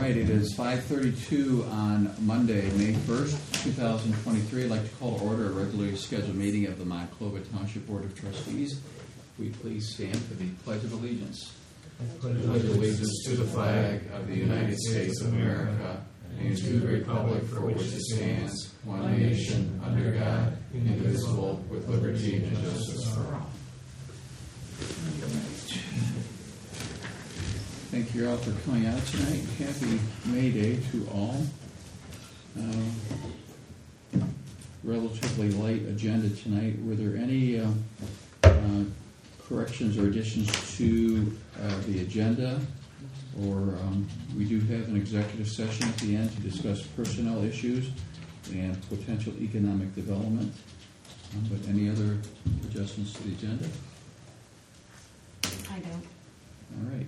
right, it is 5:32 on Monday, May 1st, 2023. I'd like to call to order a regularly scheduled meeting of the Monclova Township Board of Trustees. Will you please stand for the Pledge of Allegiance? I pledge allegiance to the flag of the United States of America and to the republic for which it stands, one nation, under God, indivisible, with liberty and justice for all. Thank you all for coming out tonight. Happy May Day to all. Relatively light agenda tonight. Were there any corrections or additions to the agenda? Or we do have an executive session at the end to discuss personnel issues and potential economic development. But any other adjustments to the agenda? I don't. All right.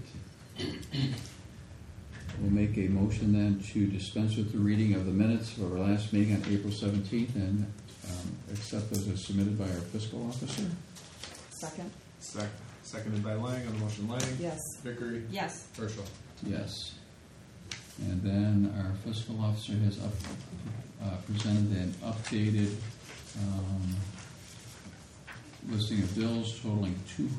We'll make a motion then to dispense with the reading of the minutes of our last meeting on April 17th and accept those as submitted by our fiscal officer. Second. Seconded by Lang. On the motion, Lang. Yes. Vickery. Yes. Herschel. Yes. And then our fiscal officer has presented an updated listing of bills totaling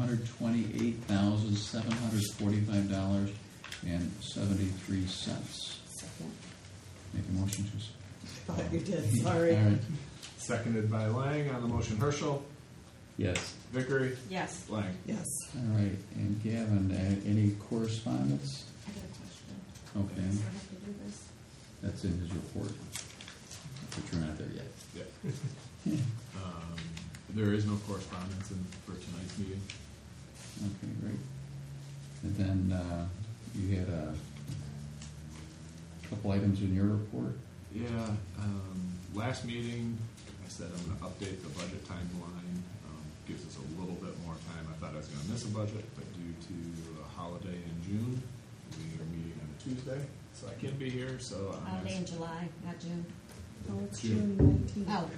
$228,745.73. Second. Make a motion to. I thought you did. Sorry. All right. Seconded by Lang. On the motion, Herschel. Yes. Vickery. Yes. Lang. Yes. All right. And Gavin, any correspondence? I got a question. Okay. Does I have to do this? That's in his report. But you're not there yet. Yeah. There is no correspondence for tonight's meeting. Okay, great. And then you had a couple items in your report. Yeah. Last meeting, I said I'm going to update the budget timeline. Gives us a little bit more time. I thought I was going to miss a budget, but due to a holiday in June, we are meeting on a Tuesday, so I can't be here. So Holiday in July, not June. Oh, it's June. June 19th. Oh,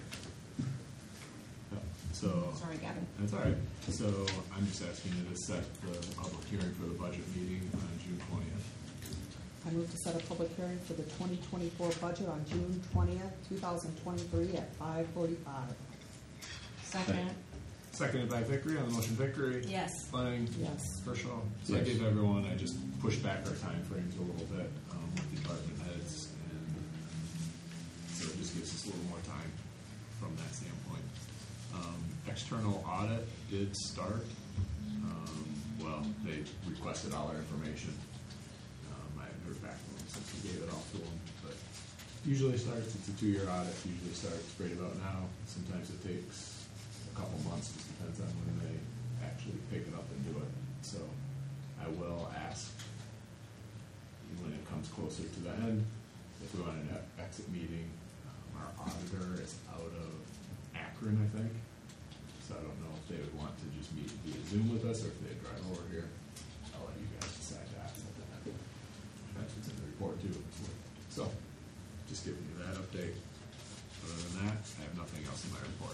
So sorry, Gavin. that's all right. So I'm just asking you to set the public hearing for the budget meeting on June 20th. I move to set a public hearing for the 2024 budget on June 20th, 2023 at 5:45. Second. Seconded by Vickery. On the motion, Vickery. Yes. Lang. Yes. Herschel. So I Yes. gave everyone, I just pushed back our time frames a little bit with department heads, and so it just gives us a little more time from that standpoint. External audit did start. Well, they requested all our information. I haven't heard back from them since we gave it all to them, but usually starts, it's a 2-year audit, usually starts right about now. Sometimes it takes a couple months, just depends on when they actually pick it up and do it. So I will ask when it comes closer to the end if we want an exit meeting. Our auditor is out of Akron, I think. So I don't know if they would want to just meet via Zoom with us or if they'd drive over here. I'll let you guys decide that. That's what's in the report too. So just giving you that update. Other than that, I have nothing else in my report.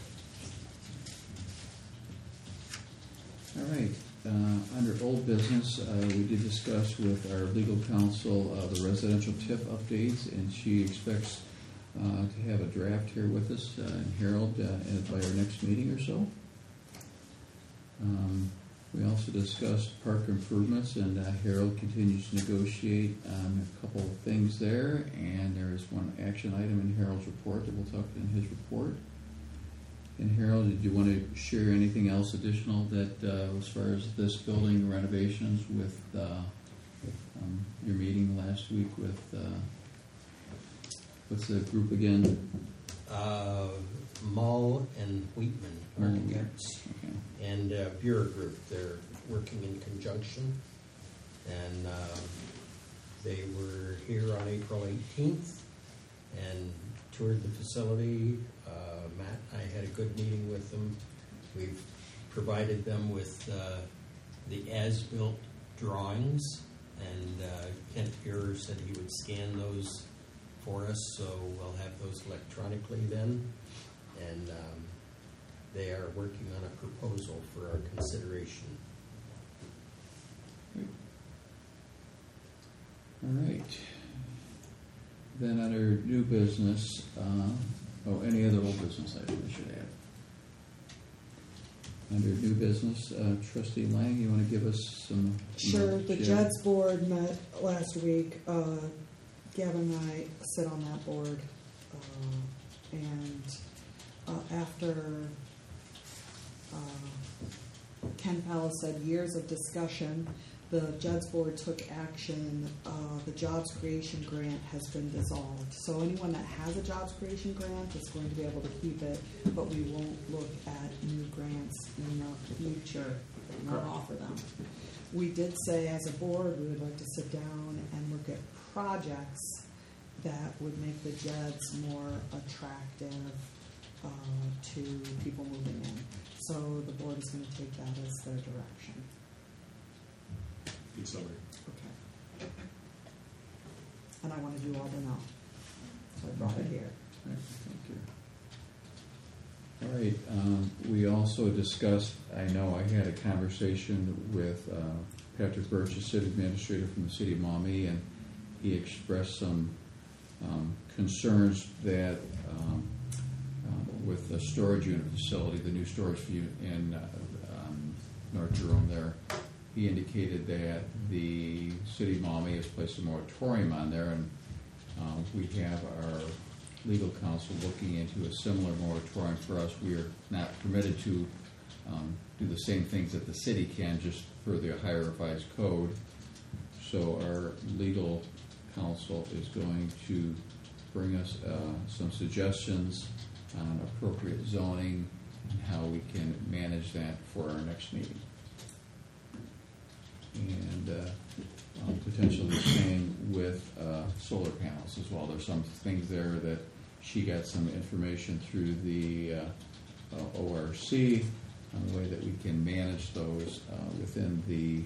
All right. Under old business, we did discuss with our legal counsel the residential TIF updates, and she expects to have a draft here with us in Herald by our next meeting or so. We also discussed park improvements, and Harold continues to negotiate on a couple of things there, and there is one action item in Harold's report that we'll talk in his report. And Harold, did you want to share anything else additional that as far as this building renovations with your meeting last week with what's the group again? Mull and Wheatman Architects Okay. and Bureau Group. They're working in conjunction, and they were here on April 18th and toured the facility. Matt and I had a good meeting with them. We've provided them with the as-built drawings, and Kent Bureau said he would scan those for us, so we'll have those electronically then. And they are working on a proposal for our consideration. All right. Then under new business, any other old business item I should add? Under new business, Trustee Lang, you want to give us some? Sure, the Yeah. JEDS board met last week. Gavin and I sit on that board. And after Ken Palace said years of discussion, the JEDS board took action. The jobs creation grant has been dissolved. So anyone that has a jobs creation grant is going to be able to keep it, but we won't look at new grants in the future, not offer them. We did say as a board, we would like to sit down and look at projects that would make the JEDS more attractive to people moving in. So the board is going to take that as their direction. Good summary. Okay. And I want to do all the now. So I brought it here. Right, thank you. All right, we also discussed, I know I had a conversation with Patrick Birch, the city administrator from the city of Maumee, and he expressed some concerns that with the storage unit facility, the new storage unit in North Jerome there, he indicated that the city of Maumee has placed a moratorium on there, and we have our legal counsel looking into a similar moratorium for us. We are not permitted to do the same things that the city can, just per the Ohio Revised Code. So our legal counsel is going to bring us some suggestions on appropriate zoning and how we can manage that for our next meeting. And potentially the same with solar panels as well. There's some things there that she got some information through the ORC on the way that we can manage those within the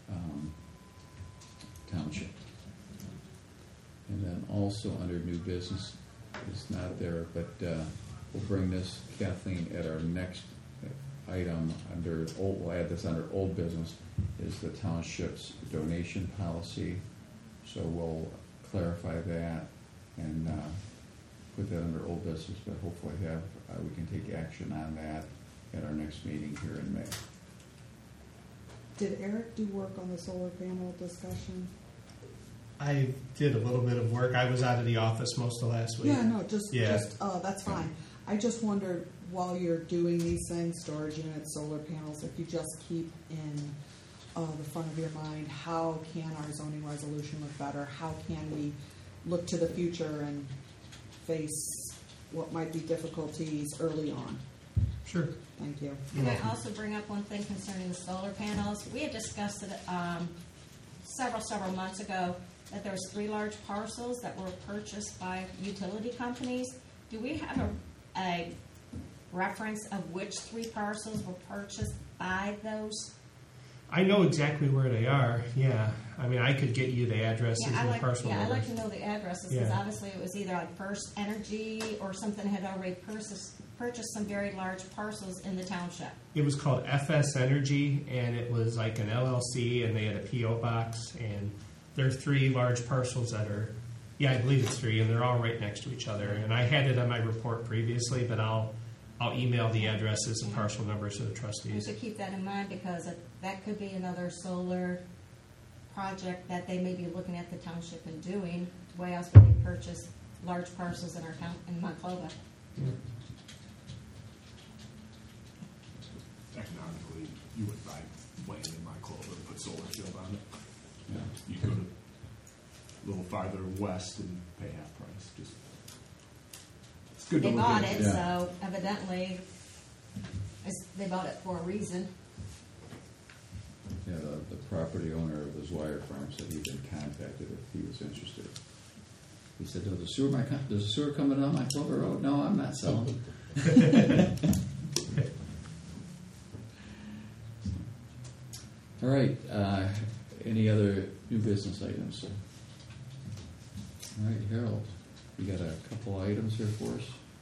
township. And then also under new business, it's not there, but we'll bring this, Kathleen, at our next item under old, we'll add this under old business, is the township's donation policy. So we'll clarify that and put that under old business, but hopefully have we can take action on that at our next meeting here in May. Did Eric do work on the solar panel discussion? I did a little bit of work. I was out of the office most of last week. Yeah, no, just Yeah. that's fine. I just wondered, while you're doing these things, storage units, solar panels, if you just keep in the front of your mind, how can our zoning resolution look better? How can we look to the future and face what might be difficulties early on? Sure. Thank you. Can I also bring up one thing concerning the solar panels? We had discussed it several months ago, that there was 3 large parcels that were purchased by utility companies. Do we have a reference of which 3 parcels were purchased by those? I know exactly where they are. Yeah. I mean, I could get you the addresses and the parcel I'd numbers. like to know the addresses, because Yeah. obviously it was either like First Energy or something had already purchased some very large parcels in the township. It was called FS Energy, and it was like an LLC, and they had a PO box, and there are 3 large parcels that are, I believe it's 3, and they're all right next to each other. And I had it on my report previously, but I'll email the addresses and parcel numbers to the We trustees. should keep that in mind, because that could be another solar project that they may be looking at the township and doing. Why else would they purchase large parcels in our town, in Monclova? Economically, you would buy land in my clover and put solar field on it. Yeah. You go to a little farther west and pay half price. Just it's good to They look bought into. it, Yeah. so evidently, they bought it for a reason. Yeah, the property owner of the Zwire Farm said he'd been contacted if he was interested. He said, "There's a sewer coming down my Clover Road." No, I'm not selling. All right. Any other new business items? All right, Harold, you got a couple items here for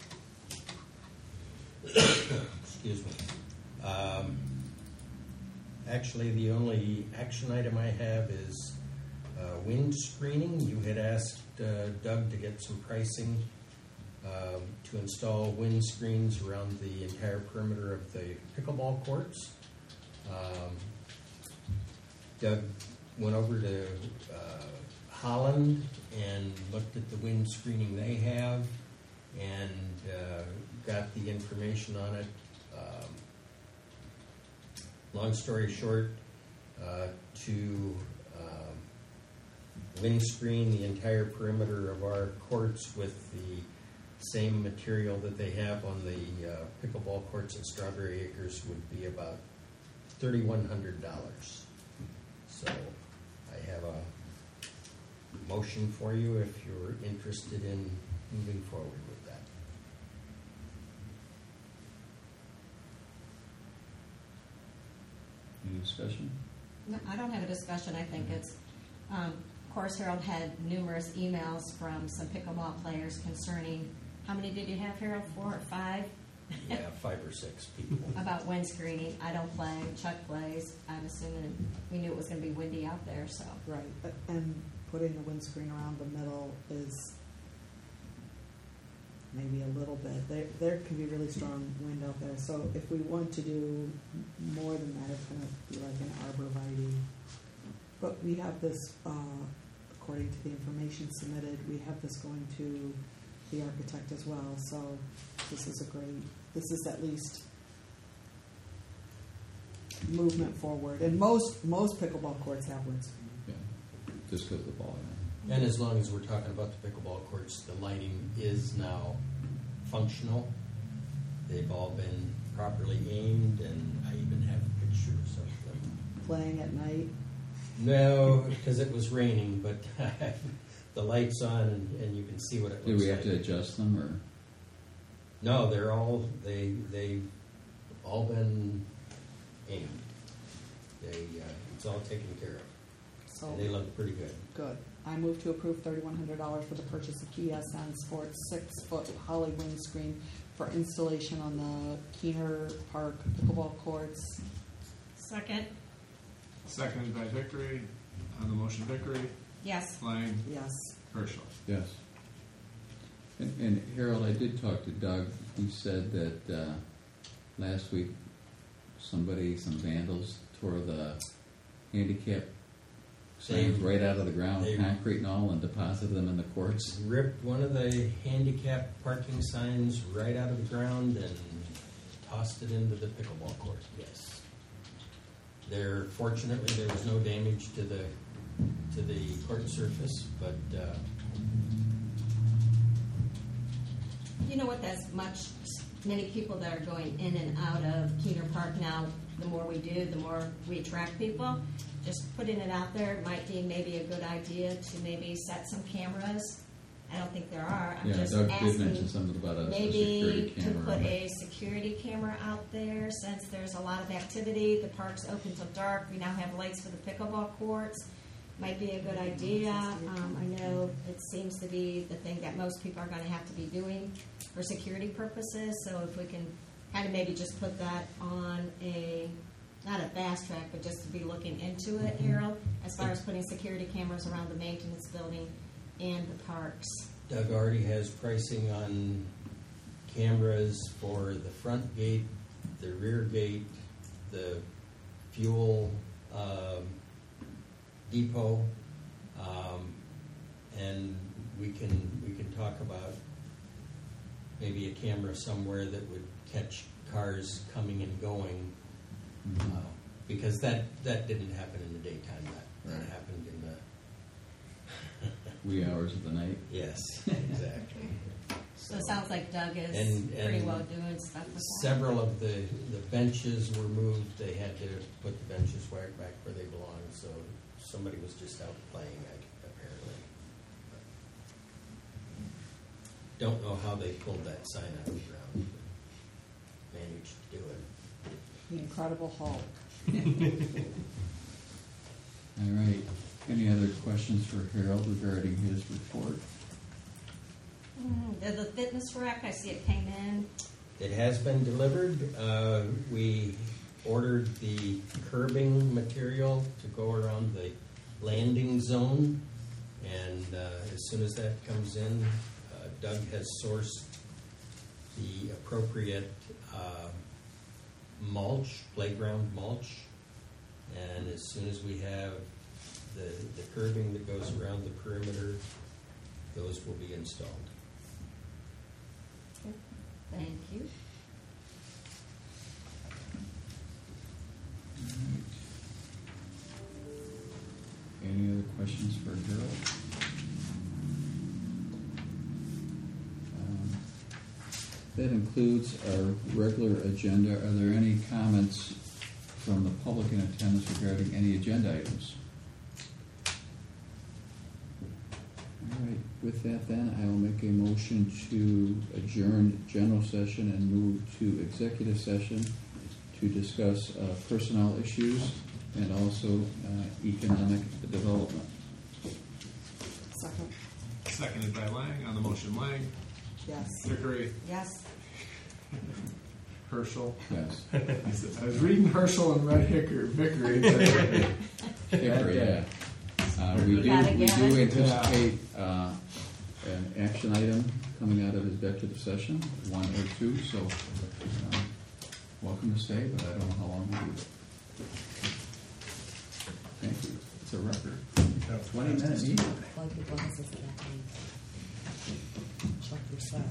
us? Excuse me. Actually, the only action item I have is wind screening. You had asked Doug to get some pricing to install wind screens around the entire perimeter of the pickleball courts. Doug went over to Holland and looked at the wind screening they have and got the information on it. Long story short, to wind screen the entire perimeter of our courts with the same material that they have on the pickleball courts at Strawberry Acres would be about $3,100. So I have a motion for you if you're interested in moving forward with that. Any discussion? No, I don't have a discussion. I think it's, of course, Harold had numerous emails from some pickleball players concerning, how many did you have, Harold? 4 or 5? Yeah, 5 or 6 people. About wind screening. I don't play. Chuck plays. I'm assuming we knew it was going to be windy out there, so. Right, and putting the windscreen around the middle is maybe a little bit. There can be really strong wind out there, so if we want to do more than that, it's going to be like an arborvitae. But we have this, according to the information submitted, we have this going to the architect as well, so this is at least movement forward. And most pickleball courts have windscreen. Yeah, just because of the ball. And as long as we're talking about the pickleball courts, the lighting is now functional. They've all been properly aimed, and I even have pictures of them. Playing at night. No, because it was raining, but the lights on, and you can see what it Do looks we like. have to adjust them, or? No, they're all they've all been aimed. It's all taken care of. So And they look pretty good. good. I move to approve $3,100 for the purchase of KSN Sports 6-foot Holly windscreen for installation on the Keener Park pickleball courts. Second? Seconded by Vickery. On the motion, Vickery, Yes. Klein, Yes. Herschel. Yes. And Harold, I did talk to Doug. He said that last week some vandals tore the handicap signs right out of the ground, they- concrete and all, and deposited them in the courts. Ripped one of the handicap parking signs right out of the ground and tossed it into the pickleball court. Yes. Fortunately there was no damage to the court surface, but You know what, many people that are going in and out of Keener Park now, the more we do, the more we attract people. Just putting it out there might be maybe a good idea to maybe set some cameras. I don't think there are. I'm Yeah, just Doug did mention asking something about a maybe security to camera. put a security camera out there since there's a lot of activity. The park's open till dark. We now have lights for the pickleball courts. Might be a good idea. I know it seems to be the thing that most people are going to have to be doing for security purposes. So if we can kind of maybe just put that on not a fast track, but just to be looking into it, Harold, as far as putting security cameras around the maintenance building and the parks. Doug already has pricing on cameras for the front gate, the rear gate, the fuel depot, and we can talk about maybe a camera somewhere that would catch cars coming and going, because that didn't happen in the daytime. That Right. happened in the Wee hours of the night. yes, exactly. So it sounds like Doug is And- pretty well doing stuff with that. Several of the benches were moved. They had to put the benches right back where they belong, so somebody was just out playing, apparently. Don't know how they pulled that sign out of the ground, but managed to do it. The Incredible Hulk. All right. Any other questions for Harold regarding his report? The fitness rack, I see it came in. It has been delivered. We ordered the curbing material to go around the landing zone. And as soon as that comes in, Doug has sourced the appropriate mulch, playground mulch. And as soon as we have the curbing that goes around the perimeter, those will be installed. Thank you. Any other questions for Harold? That includes our regular agenda. Are there any comments from the public in attendance regarding any agenda items? All right, with that then, I will make a motion to adjourn general session and move to executive session to discuss personnel issues and also economic development. Second. Seconded by Lang. On the motion, Lang. Yes. Vickery. Yes. Herschel. Yes. I was reading Herschel and read Vickery. Hickory, yeah. We You gotta do get it. anticipate an action item coming out of executive session, 1 or 2, so welcome to stay, but I don't know how long we'll be. Thank you. It's a record. 20-minute meeting. Like the glasses that I need. Check your set.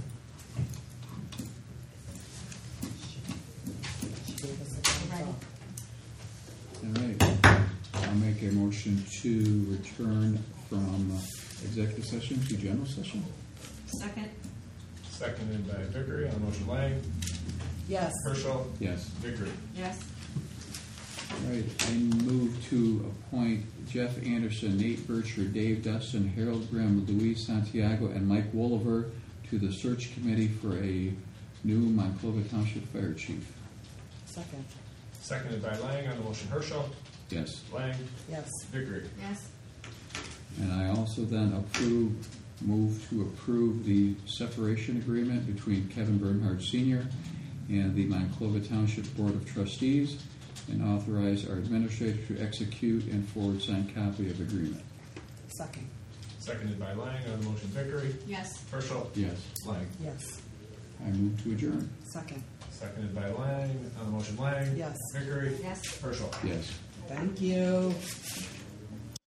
She gave us a thumbs up. All right. I'll make a motion to return from executive session to general session. Second. Seconded by Vickery. On the motion, Lang. Yes. Herschel. Yes. Vickery. Yes. All right, I move to appoint Jeff Anderson, Nate Bircher, Dave Dustin, Harold Grimm, Luis Santiago, and Mike Wolliver to the search committee for a new Monclova Township Fire Chief. Second. Seconded by Lang. On the motion, Herschel. Yes. Lang. Yes. Vickery. Yes. And I also then move to approve the separation agreement between Kevin Bernhardt Sr. and the Monclova Township Board of Trustees, and authorize our administrator to execute and forward signed copy of agreement. Second. Seconded by Lang. On the motion, Vickery. Yes. Herschel. Yes. Lang. Yes. I move to adjourn. Second. Seconded by Lang. On the motion, Lang. Yes. Vickery. Yes. Herschel. Yes. Thank you.